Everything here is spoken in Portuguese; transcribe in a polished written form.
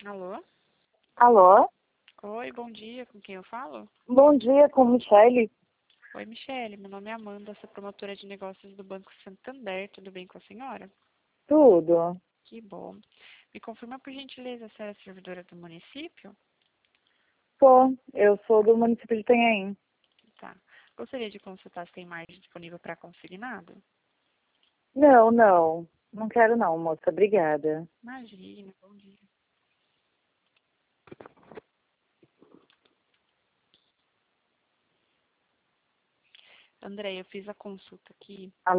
Alô? Alô? Oi, bom dia, com quem eu falo? Bom dia, com Michele. Oi, Michele, meu nome é Amanda, sou promotora de negócios do Banco Santander, tudo bem com a senhora? Tudo. Que bom. Me confirma, por gentileza, se é servidora do município? Eu sou do município de Itanhaém. Tá. Gostaria de consultar se tem margem disponível para consignado? Não. Não quero não, moça. Obrigada. Imagina, bom dia. André, eu fiz a consulta aqui.